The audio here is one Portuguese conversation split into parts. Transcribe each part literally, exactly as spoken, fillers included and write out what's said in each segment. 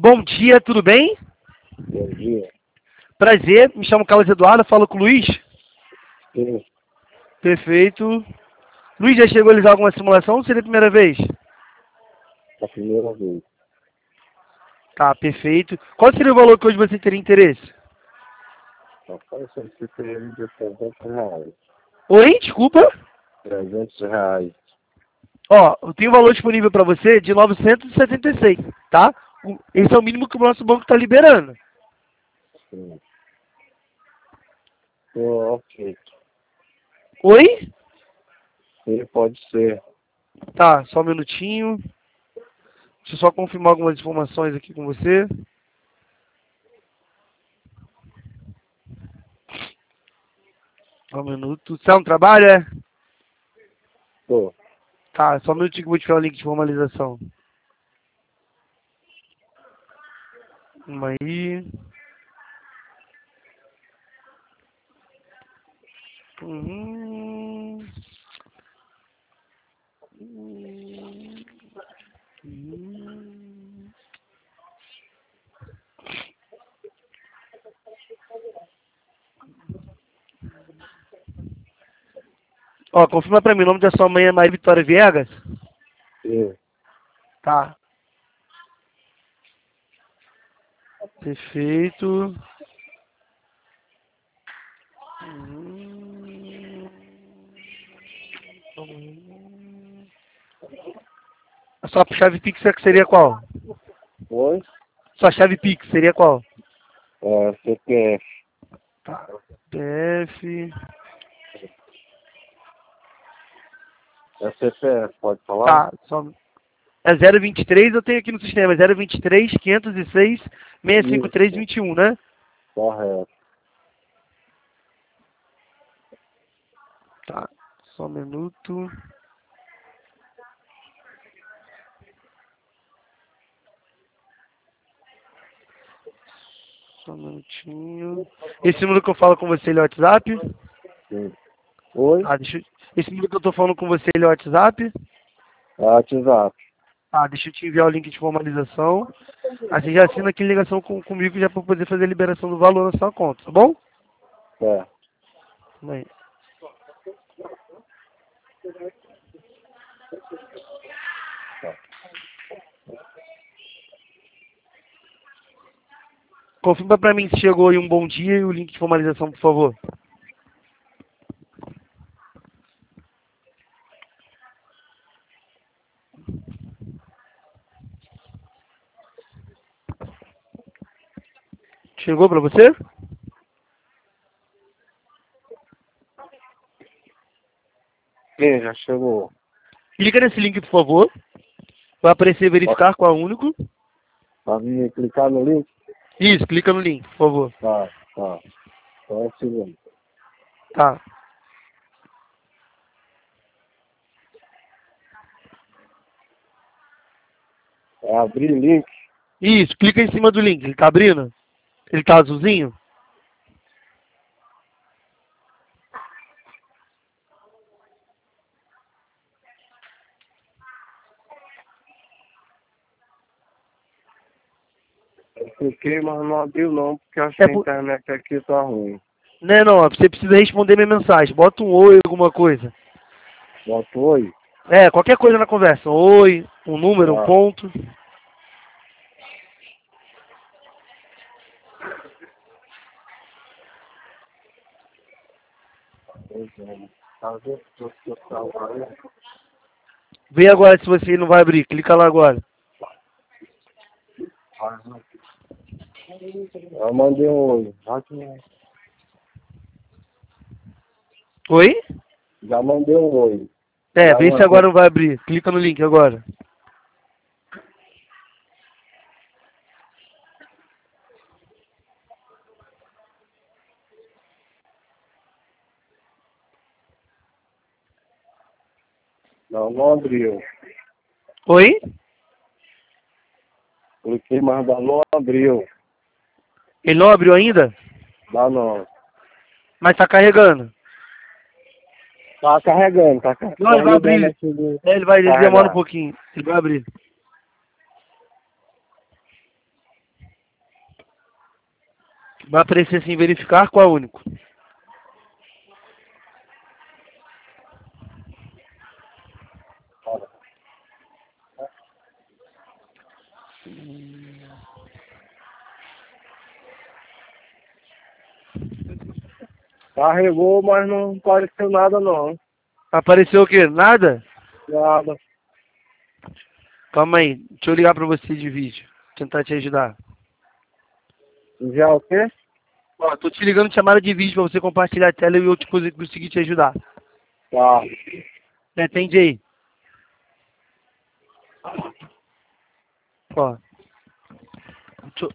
Bom dia, tudo bem? Bom dia. Prazer, me chamo Carlos Eduardo, falo com o Luiz. Sim, Perfeito. Luiz, já chegou a realizar alguma simulação ou seria a primeira vez? a primeira vez. Tá, perfeito. Qual seria o valor que hoje você teria interesse? Rapaz, eu solicitei ele de trezentos reais. Oi, desculpa. trezentos reais. Ó, eu tenho um valor disponível para você de novecentos e setenta e seis, tá? O- Esse é o mínimo que o nosso banco está liberando. Sim. Oh, ok. Oi? Sim, pode ser. Tá, só um minutinho. Deixa eu só confirmar algumas informações aqui com você. Só um minuto. Você é um trabalho, é? Tô. Tá, só um minutinho que eu vou te falar o link de formalização. Uma aí. Uhum. Uhum. Uhum. Ó, confirma pra mim, o nome da sua mãe é Maria Vitória Viegas? Sim. Tá. Perfeito. Uhum. Uhum. A sua chave Pix seria qual? Oi? Sua chave Pix seria qual? É, C P F. Tá. P F. É C P F, pode falar? Tá. Só... É zero vinte e três, eu tenho aqui no sistema. É zero vinte e três, quinhentos e seis, seiscentos e cinquenta e três, Isso. vinte e um, né? Correto. Tá. Só um minuto. Só um minutinho. Esse número que eu falo com você, ele é o WhatsApp? Sim. Oi? Tá, deixa eu... Esse número que eu tô falando com você, ele é o WhatsApp? WhatsApp. Tá, deixa eu te enviar o link de formalização. Aí você já assina aqui ligação com, comigo já para poder fazer a liberação do valor na sua conta, tá bom? É. Aí. Confirma pra mim se chegou aí um bom dia e o link de formalização, por favor. Chegou pra você? Sim, já chegou. Clica nesse link, por favor. Vai aparecer verificar qual é o único. Pode me clicar no link? Isso, clica no link, por favor. Tá, tá. Só um segundo. Tá. É abrir link? Isso, clica em cima do link. Ele tá abrindo? Ele tá azulzinho? Eu cliquei, mas não abriu não, porque acho É que a por... internet aqui tá ruim. Não, é não, ó, você precisa responder minha mensagem. Bota um oi, alguma coisa. Bota oi? É, qualquer coisa na conversa. Oi, um número, um Tá. ponto. Tá vendo que eu tava aí? Vê agora se você não vai abrir. Clica lá agora. Eu mandei um oi. Já que- Oi? já mandei um oi. É, Já vê se mandei. agora não vai abrir. Clica no link agora. Não, não abriu. Oi? Cliquei, mas ainda não abriu. Ele não abriu ainda? Dá não. Mas tá carregando. Tá carregando, tá carregando. Não, ele vai abrir. aqui de É, ele vai, ele demora um carregar. pouquinho. Ele vai abrir. Vai aparecer assim, verificar qual é o único. Carregou, mas não apareceu nada não. Apareceu o quê? Nada? Nada. Calma aí, deixa eu ligar pra você de vídeo. Tentar te ajudar. Já o quê? Ó, tô te ligando de chamada de vídeo pra você compartilhar a tela e eu te cons- conseguir te ajudar. Tá. Me atende aí. Ó. Deixa eu...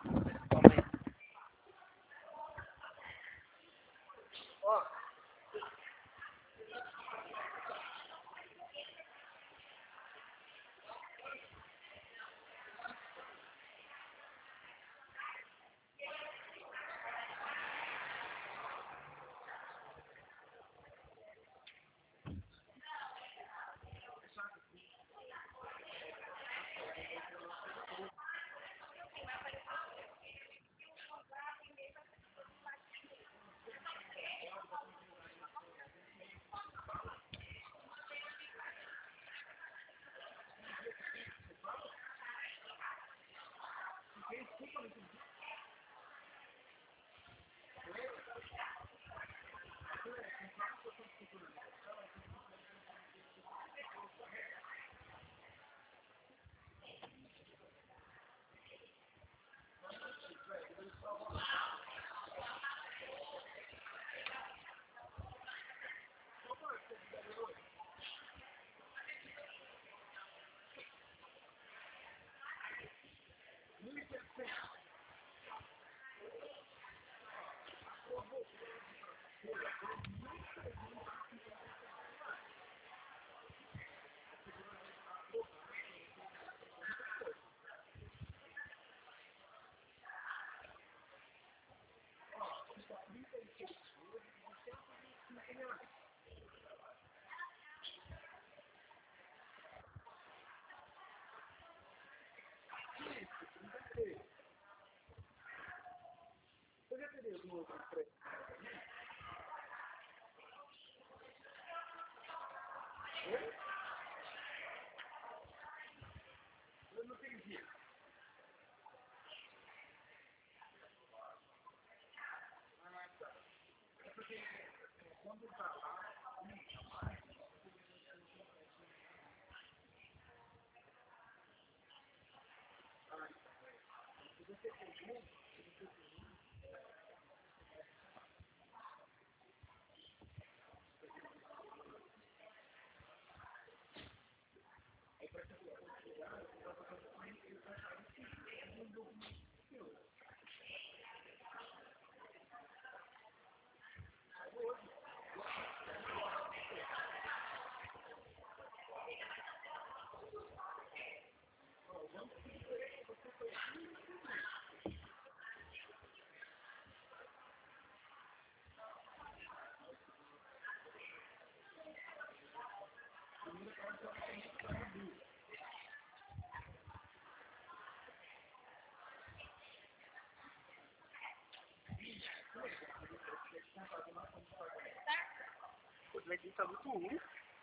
Tá muito ruim.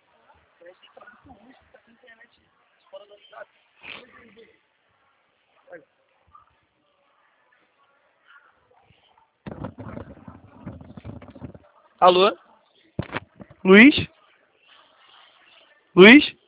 Parece que tá muito ruim, tá com internet fora da cidade. Alô? Luiz? Luiz?